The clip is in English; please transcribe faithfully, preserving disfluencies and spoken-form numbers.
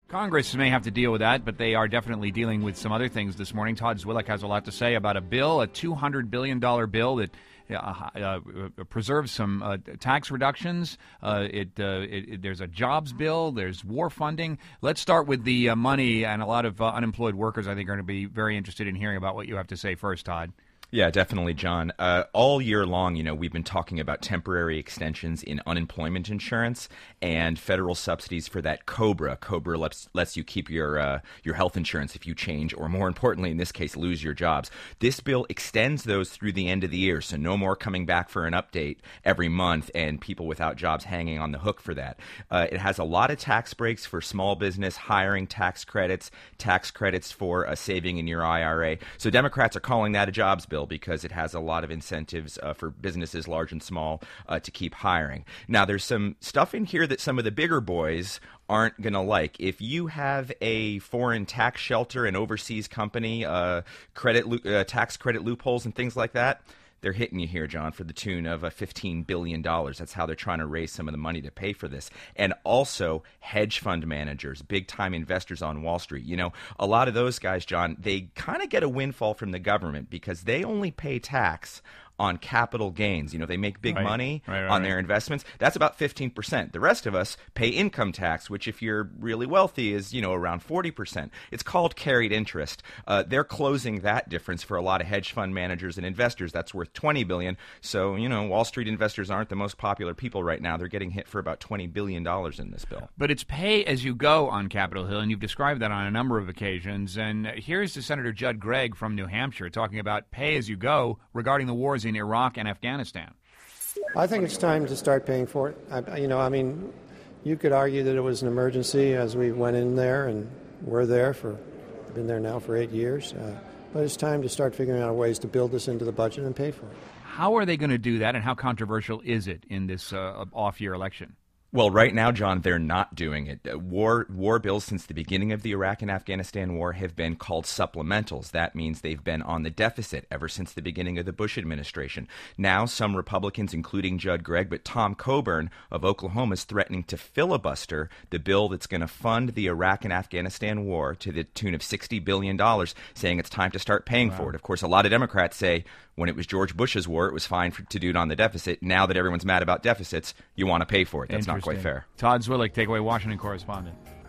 Congress may have to deal with that, but they are definitely dealing with some other things this morning. Todd Zwillich has a lot to say about a bill, a two hundred billion dollars bill that uh, uh, preserves some uh, tax reductions. Uh, it, uh, it, it There's a jobs bill. There's war funding. Let's start with the uh, money, and a lot of uh, unemployed workers, I think, are going to be very interested in hearing about what you have to say first, Todd. Yeah, definitely, John. Uh, all year long, you know, we've been talking about temporary extensions in unemployment insurance and federal subsidies for that COBRA. COBRA lets, lets you keep your uh, your health insurance if you change, or more importantly, in this case, lose your jobs. This bill extends those through the end of the year, so no more coming back for an update every month and people without jobs hanging on the hook for that. Uh, it has a lot of tax breaks for small business, hiring tax credits, tax credits for uh, saving in your I R A. So Democrats are calling that a jobs bill, because it has a lot of incentives uh, for businesses, large and small, uh, to keep hiring. Now, there's some stuff in here that some of the bigger boys aren't going to like. If you have a foreign tax shelter, an overseas company, uh, credit uh, tax credit loopholes and things like that, they're hitting you here, John, for the tune of uh, fifteen billion dollars. That's how they're trying to raise some of the money to pay for this. And also hedge fund managers, big-time investors on Wall Street. You know, a lot of those guys, John, they kind of get a windfall from the government because they only pay tax on capital gains. You know, they make big right. money right, right, on right. their investments. That's about fifteen percent. The rest of us pay income tax, which if you're really wealthy is, you know, around forty percent. It's called carried interest. Uh, they're closing that difference for a lot of hedge fund managers and investors. That's worth twenty billion dollars. So, you know, Wall Street investors aren't the most popular people right now. They're getting hit for about twenty billion dollars in this bill. But it's pay as you go on Capitol Hill, and you've described that on a number of occasions. And here's the Senator Judd Gregg from New Hampshire talking about pay as you go regarding the wars in Iraq and Afghanistan. I think it's time to start paying for it. I, you know, I mean, you could argue that it was an emergency as we went in there, and we're there for, been there now for eight years. Uh, but it's time to start figuring out ways to build this into the budget and pay for it. How are they going to do that, and how controversial is it in this uh, off-year election? Well, right now, John, they're not doing it. War war bills since the beginning of the Iraq and Afghanistan war have been called supplementals. That means they've been on the deficit ever since the beginning of the Bush administration. Now, some Republicans, including Judd Gregg, but Tom Coburn of Oklahoma is threatening to filibuster the bill that's going to fund the Iraq and Afghanistan war to the tune of sixty billion dollars, saying it's time to start paying wow. for it. Of course, a lot of Democrats say when it was George Bush's war, it was fine for, to do it on the deficit. Now that everyone's mad about deficits, you want to pay for it. That's not quite fair. Todd Zwillich, Takeaway Washington correspondent.